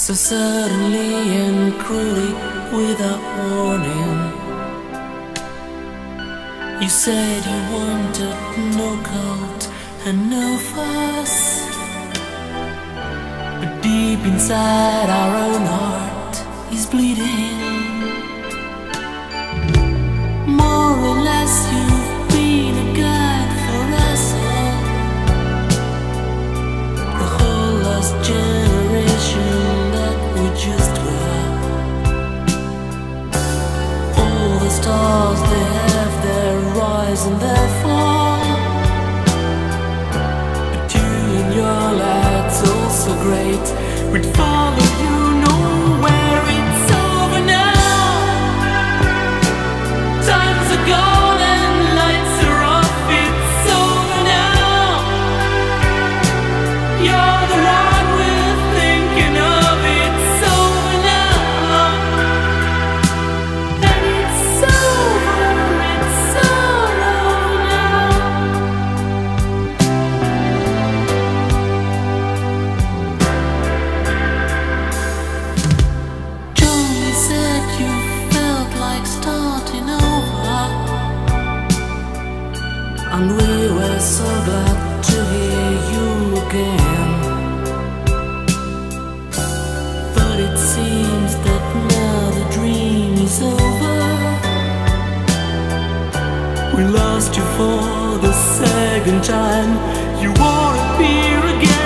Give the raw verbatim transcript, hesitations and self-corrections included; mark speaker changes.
Speaker 1: So suddenly and cruelly, without warning, you said you wanted no coat and no fuss. But deep inside our own heart is bleeding. More or less you've been a guide for us all. The whole lost generation that we just were. All the stars, they have their rise and their fall. But you and your light's also great. We'd follow you nowhere. It's over now. Times are gone and lights are off. It's over now. You're the one we're thinking of. It's over now. And it's over. It's all over now. Johnny said you felt like starting over, and we were so glad to hear you again. But it seems that now the dream is over. We lost you for the second time. You won't appear again.